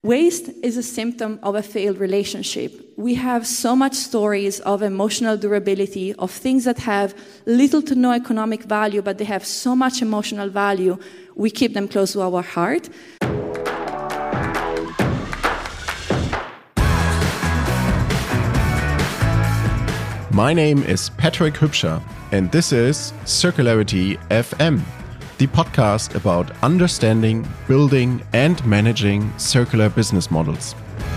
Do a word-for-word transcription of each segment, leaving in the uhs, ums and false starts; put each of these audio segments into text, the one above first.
Waste is a symptom of a failed relationship. We have so much stories of emotional durability, of things that have little to no economic value, but they have so much emotional value, we keep them close to our heart. My name is Patrick Hübscher, and this is Circularity F M, the podcast about understanding, building, and managing circular business models.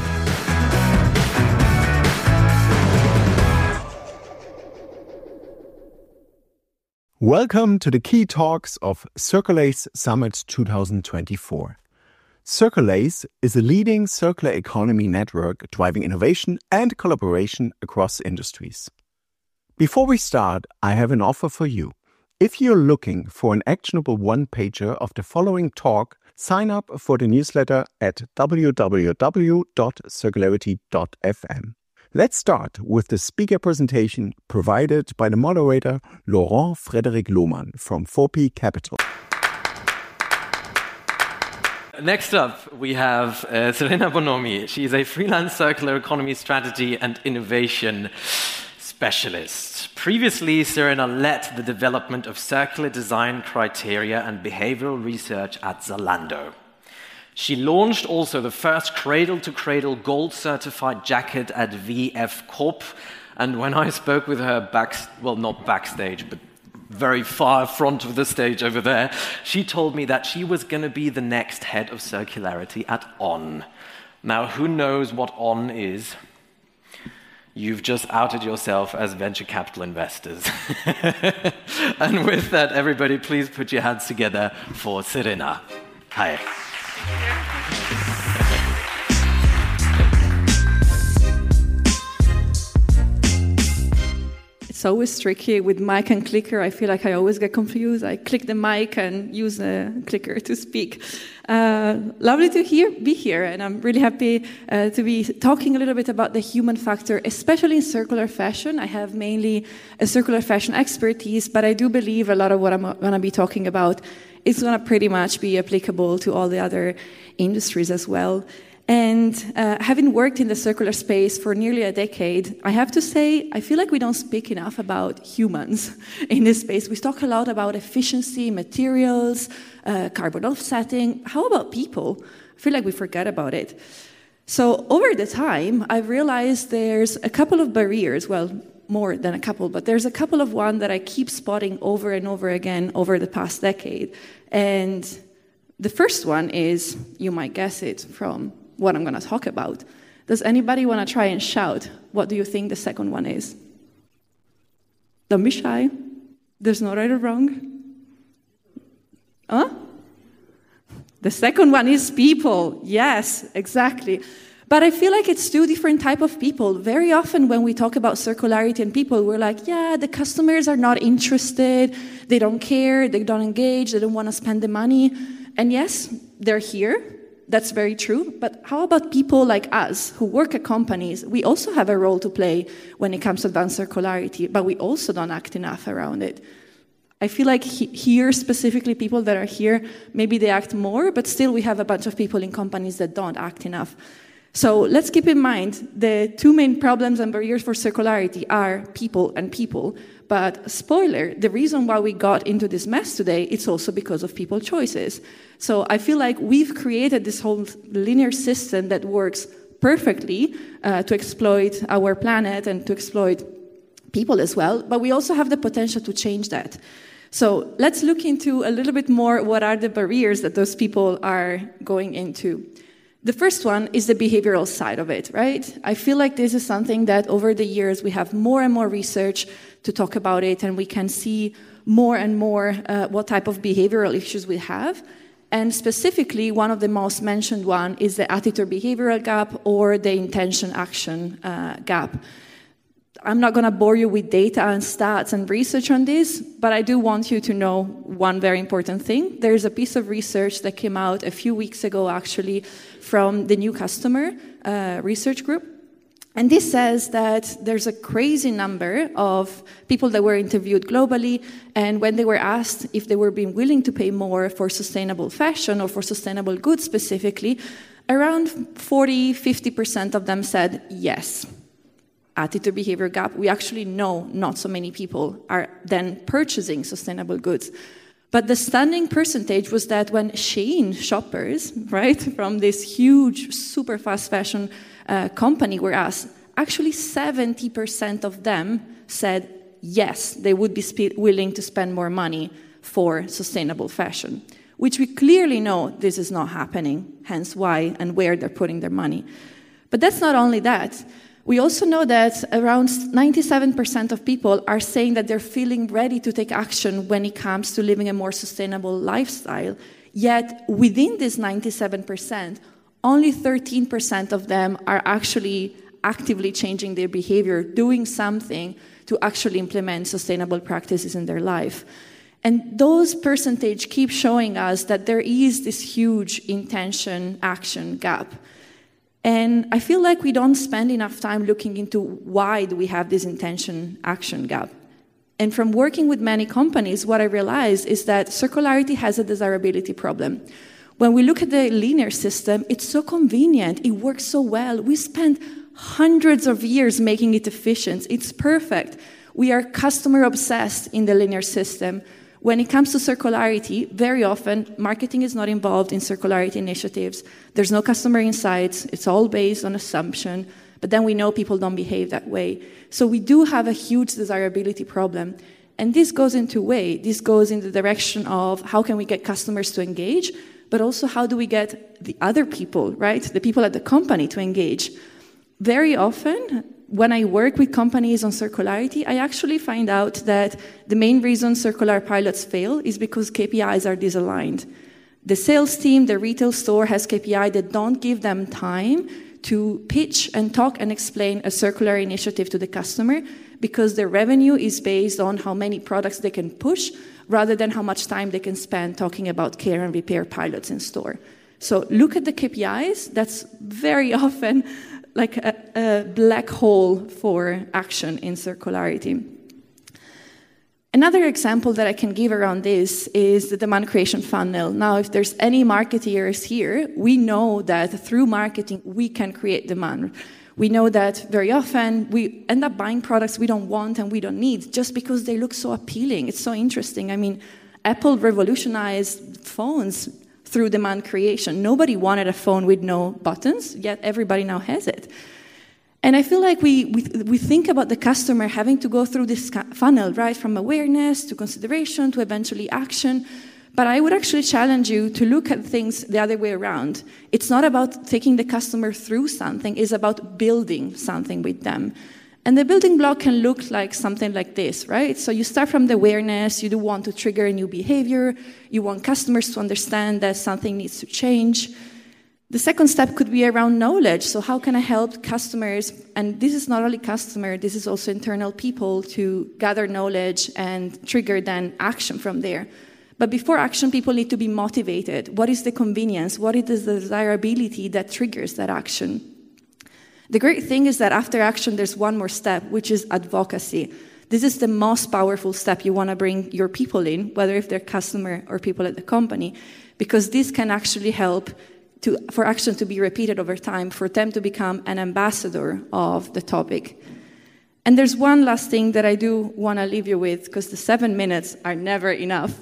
Welcome to the key talks of Circulace Summit twenty twenty-four. Circulace is a leading circular economy network driving innovation and collaboration across industries. Before we start, I have an offer for you. If you're looking for an actionable one-pager of the following talk, sign up for the newsletter at w w w dot circularity dot f m. Let's start with the speaker presentation provided by the moderator Laurent Frederic Lohmann from four P Capital. Next up, we have uh, Serena Bonomi. She is a freelance circular economy strategy and innovation specialist. Previously, Serena led the development of circular design criteria and behavioral research at Zalando. She launched also the first cradle-to-cradle gold-certified jacket at V F Corp. And when I spoke with her back, well, not backstage, but very far front of the stage over there, she told me that she was going to be the next head of circularity at On. Now, who knows what On is? You've just outed yourself as venture capital investors. And with that, everybody, please put your hands together for Serena. Hi. It's always tricky with mic and clicker. I feel like I always get confused. I click the mic and use the clicker to speak. Uh, lovely to hear, be here, and I'm really happy uh, to be talking a little bit about the human factor, especially in circular fashion. I have mainly a circular fashion expertise, but I do believe a lot of what I'm going to be talking about is going to pretty much be applicable to all the other industries as well. And uh, having worked in the circular space for nearly a decade, I have to say, I feel like we don't speak enough about humans in this space. We talk a lot about efficiency, materials, uh, carbon offsetting. How about people? I feel like we forget about it. So over the time, I've realized there's a couple of barriers, well, more than a couple, but there's a couple of one that I keep spotting over and over again over the past decade. And the first one is, you might guess it from what I'm going to talk about. Does anybody want to try and shout? What do you think the second one is? Don't be shy. There's no right or wrong. Huh? The second one is people. Yes, exactly. But I feel like it's two different types of people. Very often when we talk about circularity and people, we're like, yeah, the customers are not interested. They don't care. They don't engage. They don't want to spend the money. And yes, they're here. That's very true. But how about people like us who work at companies? We also have a role to play when it comes to advanced circularity, but we also don't act enough around it. I feel like he, here, specifically people that are here, maybe they act more, but still we have a bunch of people in companies that don't act enough. So let's keep in mind the two main problems and barriers for circularity are people and people. But spoiler, the reason why we got into this mess today, it's also because of people choices. So I feel like we've created this whole linear system that works perfectly uh, to exploit our planet and to exploit people as well, but we also have the potential to change that. So let's look into a little bit more what are the barriers that those people are going into. The first one is the behavioral side of it, right? I feel like this is something that over the years we have more and more research to talk about it, and we can see more and more uh, what type of behavioral issues we have. And specifically, one of the most mentioned one is the attitude-behavioral gap or the intention-action uh, gap. I'm not going to bore you with data and stats and research on this, but I do want you to know one very important thing. There's a piece of research that came out a few weeks ago, actually, from the New Customer uh, research group. And this says that there's a crazy number of people that were interviewed globally, and when they were asked if they were being willing to pay more for sustainable fashion or for sustainable goods specifically, Around forty, fifty percent of them said yes. Attitude behavior gap. We actually know not so many people are then purchasing sustainable goods. But the stunning percentage was that when Shein shoppers, right, from this huge, super fast fashion uh, company were asked, actually seventy percent of them said yes, they would be sp- willing to spend more money for sustainable fashion, which we clearly know this is not happening, hence why and where they're putting their money. But that's not only that. We also know that around ninety-seven percent of people are saying that they're feeling ready to take action when it comes to living a more sustainable lifestyle. Yet within this ninety-seven percent, only thirteen percent of them are actually actively changing their behavior, doing something to actually implement sustainable practices in their life. And those percentages keep showing us that there is this huge intention-action gap. And I feel like we don't spend enough time looking into why do we have this intention-action gap. And from working with many companies, what I realized is that circularity has a desirability problem. When we look at the linear system, it's so convenient, it works so well. We spend hundreds of years making it efficient. It's perfect. We are customer-obsessed in the linear system. When it comes to circularity, very often, marketing is not involved in circularity initiatives. There's no customer insights. It's all based on assumption. But then we know people don't behave that way. So we do have a huge desirability problem. And this goes in two ways. This goes in the direction of how can we get customers to engage, but also how do we get the other people, right, the people at the company to engage. Very often, when I work with companies on circularity, I actually find out that the main reason circular pilots fail is because K P Is are disaligned. The sales team, the retail store has K P I that don't give them time to pitch and talk and explain a circular initiative to the customer because their revenue is based on how many products they can push rather than how much time they can spend talking about care and repair pilots in store. So look at the K P Is. That's very often like a, a black hole for action in circularity. Another example that I can give around this is the demand creation funnel. Now, if there's any marketeers here, we know that through marketing, we can create demand. We know that very often we end up buying products we don't want and we don't need just because they look so appealing. It's so interesting. I mean, Apple revolutionized phones through demand creation. Nobody wanted a phone with no buttons, yet everybody now has it. And I feel like we, we, we think about the customer having to go through this funnel, right, from awareness to consideration to eventually action. But I would actually challenge you to look at things the other way around. It's not about taking the customer through something, it's about building something with them. And the building block can look like something like this, right? So you start from the awareness, you do want to trigger a new behavior, you want customers to understand that something needs to change. The second step could be around knowledge. So how can I help customers, and this is not only customer, this is also internal people, to gather knowledge and trigger then action from there. But before action, people need to be motivated. What is the convenience? What is the desirability that triggers that action? The great thing is that after action, there's one more step, which is advocacy. This is the most powerful step you want to bring your people in, whether if they're customer or people at the company, because this can actually help to, for action to be repeated over time, for them to become an ambassador of the topic. And there's one last thing that I do want to leave you with, because the seven minutes are never enough.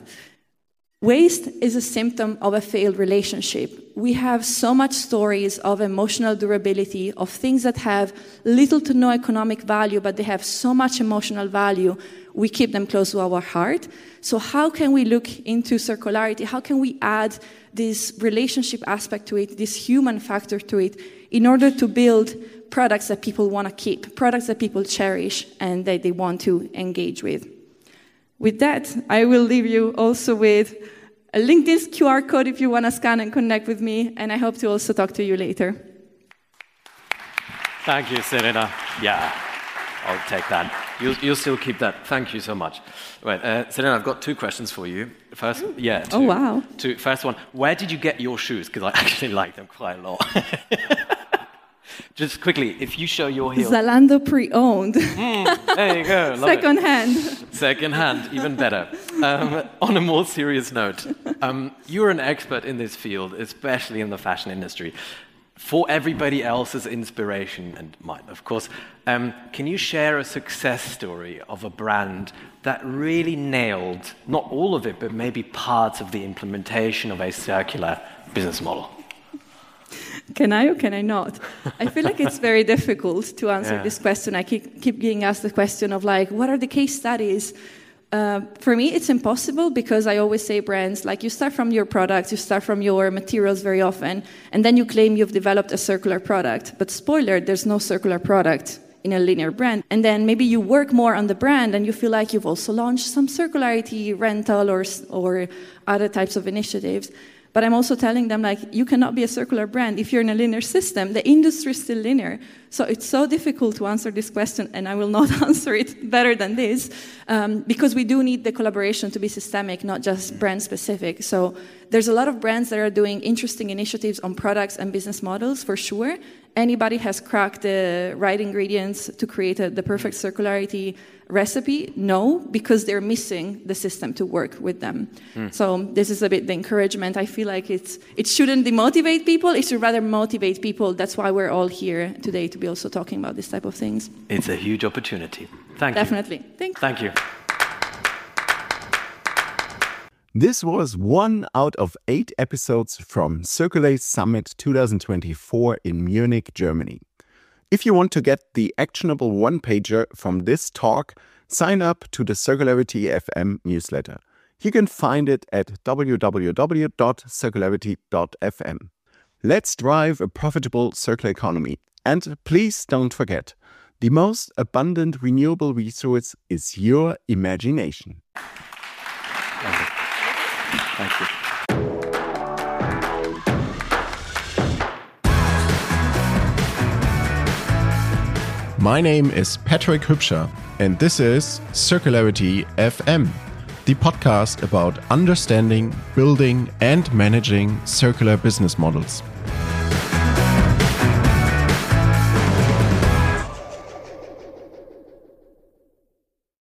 Waste is a symptom of a failed relationship. We have so much stories of emotional durability, of things that have little to no economic value, but they have so much emotional value, we keep them close to our heart. So how can we look into circularity? How can we add this relationship aspect to it, this human factor to it, in order to build products that people want to keep, products that people cherish and that they want to engage with? With that, I will leave you also with a LinkedIn Q R code if you want to scan and connect with me, and I hope to also talk to you later. Thank you, Serena. Yeah, I'll take that. You'll, you'll still keep that. Thank you so much. Right, uh, Serena, I've got two questions for you. First, yeah. Two, oh, wow. Two, first one, where did you get your shoes? Because I actually like them quite a lot. Just quickly, if you show your heel. Zalando pre-owned. Mm, there you go. Second it. hand. Second hand, even better. Um, on a more serious note, um, you're an expert in this field, especially in the fashion industry. for everybody else's inspiration and mine, of course. Um, can you share a success story of a brand that really nailed, not all of it, but maybe parts of the implementation of a circular business model? Can I or can I not? I feel like it's very difficult to answer yeah. this question. I keep, keep getting asked the question of like, what are the case studies? Uh, for me, it's impossible because I always say brands, like you start from your products, you start from your materials very often, and then you claim you've developed a circular product. But spoiler, there's no circular product in a linear brand. And then maybe you work more on the brand and you feel like you've also launched some circularity rental or, or other types of initiatives. But I'm also telling them, like, you cannot be a circular brand if you're in a linear system. The industry is still linear. So it's so difficult to answer this question, and I will not answer it better than this, um, because we do need the collaboration to be systemic, not just brand-specific. So there's a lot of brands that are doing interesting initiatives on products and business models, for sure. Anybody has cracked the right ingredients to create a, the perfect circularity recipe? No, because they're missing the system to work with them. Mm. So this is a bit the encouragement. I feel like it's it shouldn't demotivate people. It should rather motivate people. That's why we're all here today, to be also talking about this type of things. It's a huge opportunity. Thank Definitely. you. Thank you. Thank you. This was one out of eight episodes from Circulate Summit twenty twenty-four in Munich, Germany. If you want to get the actionable one-pager from this talk, sign up to the Circularity F M newsletter. You can find it at w w w dot circularity dot f m. Let's drive a profitable circular economy. And please don't forget, the most abundant renewable resource is your imagination. Thank you. Thank you. My name is Patrick Hübscher, and this is Circularity F M, the podcast about understanding, building, and managing circular business models.